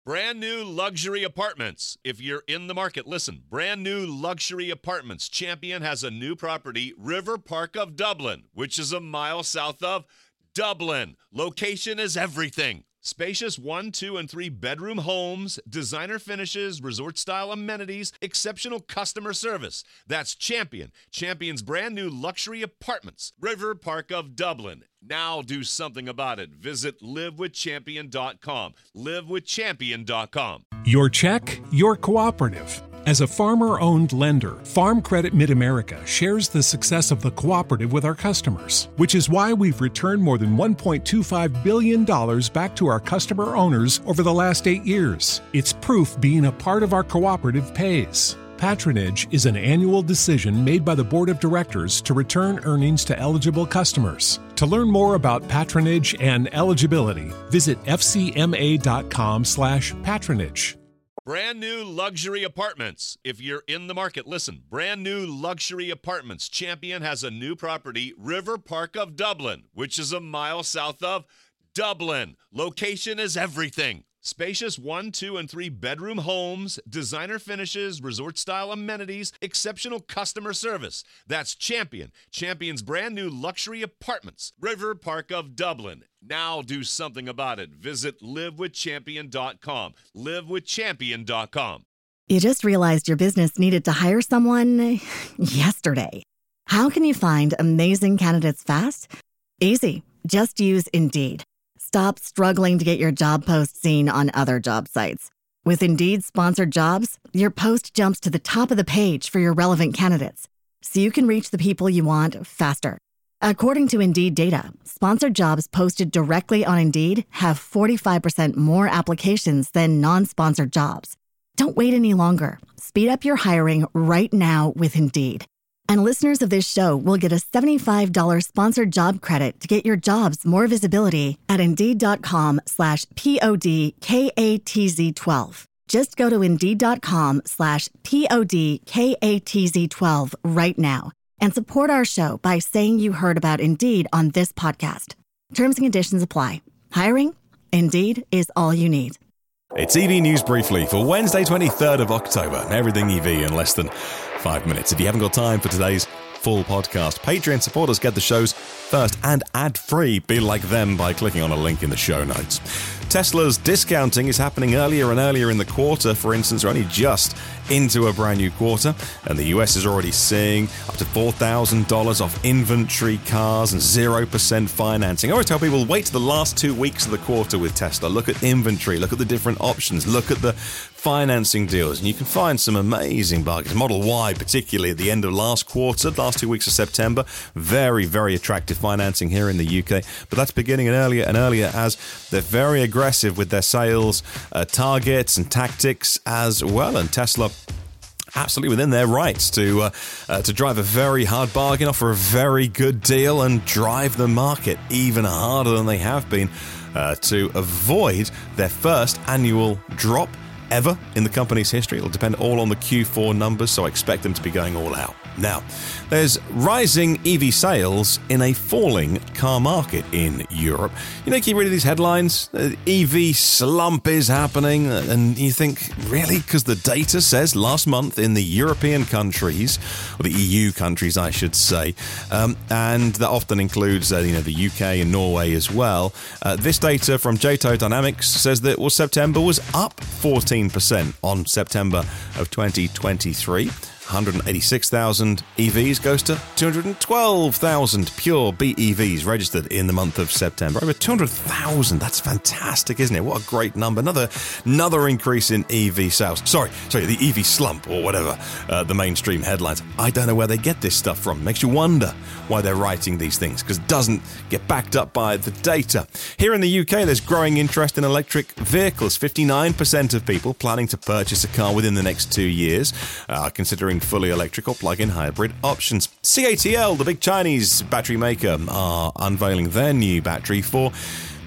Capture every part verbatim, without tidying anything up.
Brand new luxury apartments. If you're in the market, listen. Brand new luxury apartments. Champion has a new property, River Park of Dublin, which is a mile south of Dublin. Location is everything. Spacious one, two, and three bedroom homes, designer finishes, resort-style amenities, exceptional customer service. That's Champion. Champion's brand new luxury apartments. River Park of Dublin. Now do something about it. Visit live with champion dot com. live with champion dot com. Your check, your cooperative. As a farmer-owned lender, Farm Credit Mid-America shares the success of the cooperative with our customers, which is why we've returned more than one point two five billion dollars back to our customer owners over the last eight years. It's proof being a part of our cooperative pays. Patronage is an annual decision made by the Board of Directors to return earnings to eligible customers. To learn more about patronage and eligibility, visit f c m a dot com slash patronage. Brand new luxury apartments. If you're in the market, listen. Brand new luxury apartments. Champion has a new property, River Park of Dublin, which is a mile south of Dublin. Location is everything. Spacious one, two, and three bedroom homes, designer finishes, resort-style amenities, exceptional customer service. That's Champion. Champion's brand new luxury apartments. River Park of Dublin. Now do something about it. Visit live with champion dot com. live with champion dot com. You just realized your business needed to hire someone yesterday. How can you find amazing candidates fast? Easy. Just use Indeed. Stop struggling to get your job post seen on other job sites. With Indeed sponsored jobs, your post jumps to the top of the page for your relevant candidates, so you can reach the people you want faster. According to Indeed data, sponsored jobs posted directly on Indeed have forty-five percent more applications than non-sponsored jobs. Don't wait any longer. Speed up your hiring right now with Indeed. And listeners of this show will get a seventy-five dollars sponsored job credit to get your jobs more visibility at Indeed.com slash P-O-D-K-A-T-Z-12. Just go to Indeed.com slash P-O-D-K-A-T-Z-12 right now and support our show by saying you heard about Indeed on this podcast. Terms and conditions apply. Hiring? Indeed is all you need. It's E V News Briefly for Wednesday, twenty-third of October. Everything E V in less than five minutes. If you haven't got time for today's full podcast, Patreon supporters get the shows first and ad-free. Be like them by clicking on a link in the show notes. Tesla's discounting is happening earlier and earlier in the quarter. For instance, we're only just into a brand new quarter, and the U S is already seeing up to four thousand dollars off inventory cars and zero percent financing. I always tell people, wait to the last two weeks of the quarter with Tesla. Look at inventory, look at the different options, look at the financing deals, and you can find some amazing bargains. Model Y, particularly at the end of last quarter, last two weeks of September, very, very attractive financing here in the U K, but that's beginning earlier and earlier as they're very aggressive with their sales uh, targets and tactics as well, and Tesla absolutely within their rights to uh, uh, to drive a very hard bargain, offer a very good deal, and drive the market even harder than they have been uh, to avoid their first annual drop ever in the company's history. It'll depend all on the Q four numbers, so I expect them to be going all out. Now, there's rising E V sales in a falling car market in Europe. You know, you keep reading these headlines, the E V slump is happening, and you think, really? Because the data says last month in the European countries, or the E U countries, I should say, um, and that often includes, uh, you know, the U K and Norway as well. Uh, this data from J T O Dynamics says that well, September was up fourteen percent on September of twenty twenty-three. one hundred eighty-six thousand E Vs goes to two hundred twelve thousand pure B E Vs registered in the month of September. Over two hundred thousand. That's fantastic, isn't it? What a great number. Another another increase in E V sales. Sorry, sorry, the E V slump or whatever, uh, the mainstream headlines. I don't know where they get this stuff from. Makes you wonder why they're writing these things, because it doesn't get backed up by the data. Here in the U K, there's growing interest in electric vehicles. fifty-nine percent of people planning to purchase a car within the next two years are considering fully electric or plug-in hybrid options. C A T L, the big Chinese battery maker, are unveiling their new battery for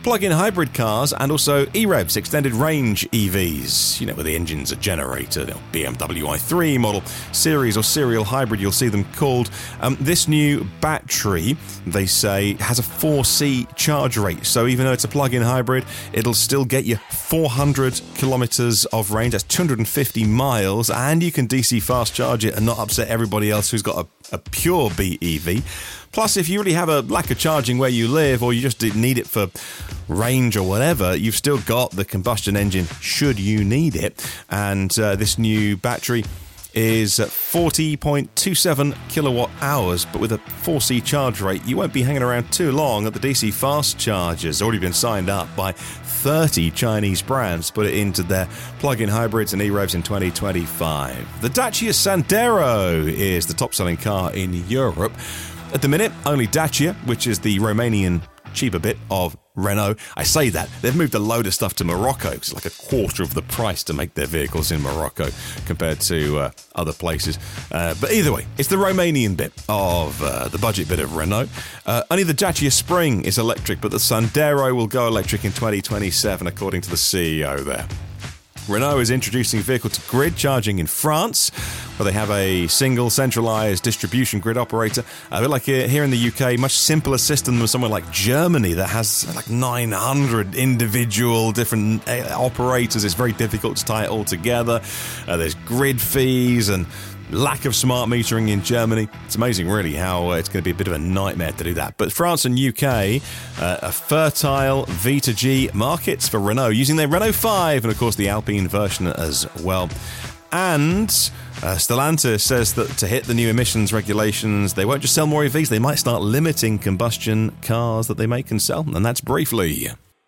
plug-in hybrid cars, and also E REVs, extended range E Vs, you know, where the engine's a generator, the B M W i three model, series or serial hybrid, you'll see them called. Um, this new battery, they say, has a four C charge rate, so even though it's a plug-in hybrid, it'll still get you four hundred kilometers of range, that's two hundred fifty miles, and you can D C fast charge it and not upset everybody else who's got a, a pure B E V. Plus, if you really have a lack of charging where you live, or you just need it for range or whatever, you've still got the combustion engine should you need it. And uh, this new battery is forty point two seven kilowatt hours, but with a four C charge rate, you won't be hanging around too long at the D C fast chargers. Already been signed up by thirty Chinese brands to put it into their plug-in hybrids and E REVs in twenty twenty-five. The Dacia Sandero is the top-selling car in Europe. At the minute, only Dacia, which is the Romanian cheaper bit of Renault. I say that, they've moved a load of stuff to Morocco. It's like a quarter of the price to make their vehicles in Morocco compared to uh, other places. Uh, but either way, it's the Romanian bit of uh, the budget bit of Renault. Uh, only the Dacia Spring is electric, but the Sandero will go electric in twenty twenty-seven, according to the C E O there. Renault is introducing vehicle-to-grid charging in France, where they have a single centralised distribution grid operator. A bit like here in the U K, much simpler system than somewhere like Germany that has like nine hundred individual different operators. It's very difficult to tie it all together. Uh, there's grid fees and lack of smart metering in Germany. It's amazing, really, how uh, it's going to be a bit of a nightmare to do that. But France and U K uh, are fertile V to G markets for Renault, using their Renault five and, of course, the Alpine version as well. And uh, Stellantis says that to hit the new emissions regulations, they won't just sell more E Vs, they might start limiting combustion cars that they make and sell. And that's briefly.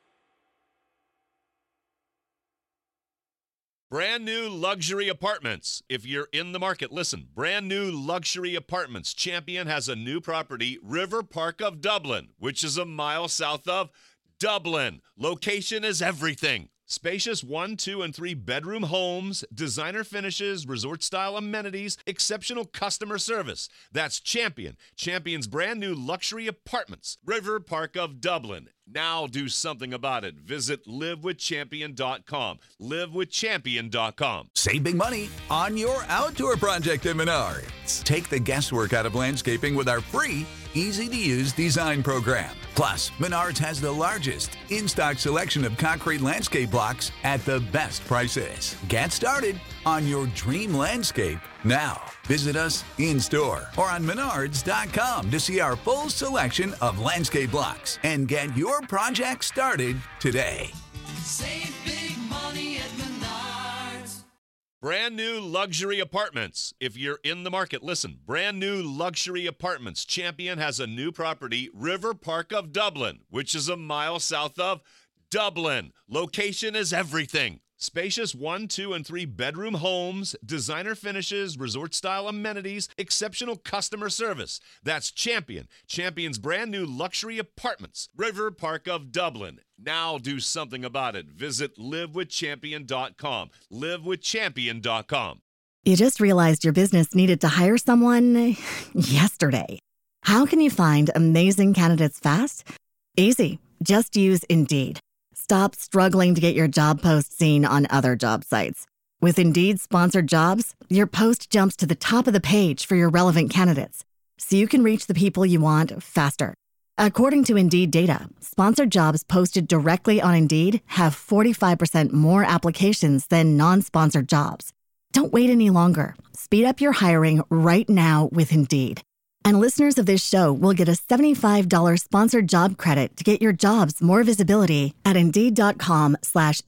Brand new luxury apartments. If you're in the market, listen. Brand new luxury apartments. Champion has a new property, River Park of Dublin, which is a mile south of Dublin. Location is everything. Spacious one, two, and three bedroom homes, designer finishes, resort-style amenities, exceptional customer service. That's Champion. Champion's brand new luxury apartments, River Park of Dublin. Now do something about it. Visit live with champion dot com. live with champion dot com. Save big money on your outdoor project at Menards. Take the guesswork out of landscaping with our free, easy-to-use design program. Plus, Menards has the largest in-stock selection of concrete landscape blocks at the best prices. Get started on your dream landscape now. Visit us in-store or on menards dot com to see our full selection of landscape blocks and get your project started today. Save big money at Menards. Brand new luxury apartments. If you're in the market, listen. Brand new luxury apartments. Champion has a new property, River Park of Dublin, which is a mile south of Dublin. Location is everything. Spacious one, two, and three bedroom homes, designer finishes, resort-style amenities, exceptional customer service. That's Champion. Champion's brand new luxury apartments, River Park of Dublin. Now do something about it. Visit live with champion dot com. live with champion dot com. You just realized your business needed to hire someone yesterday. How can you find amazing candidates fast? Easy. Just use Indeed. Stop struggling to get your job post seen on other job sites. With Indeed sponsored jobs, your post jumps to the top of the page for your relevant candidates, so you can reach the people you want faster. According to Indeed data, sponsored jobs posted directly on Indeed have forty-five percent more applications than non-sponsored jobs. Don't wait any longer. Speed up your hiring right now with Indeed. And listeners of this show will get a seventy-five dollars sponsored job credit to get your jobs more visibility at Indeed.com slash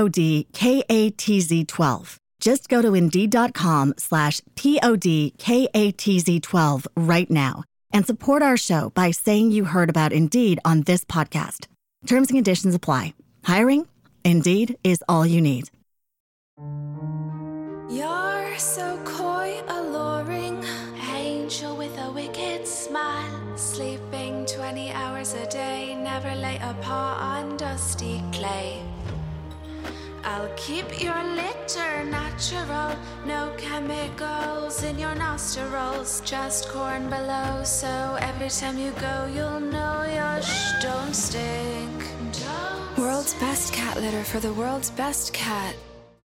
P-O-D-K-A-T-Z-12. Just go to Indeed.com slash P-O-D-K-A-T-Z-12 right now and support our show by saying you heard about Indeed on this podcast. Terms and conditions apply. Hiring? Indeed is all you need. You're so coy, alluring, angel with a wicked smile, sleeping twenty hours a day, never lay a paw on dusty clay. I'll keep your litter natural, no chemicals in your nostrils, just corn below, so every time you go you'll know your sh don't stink. Don't World's best cat litter for the world's best cat.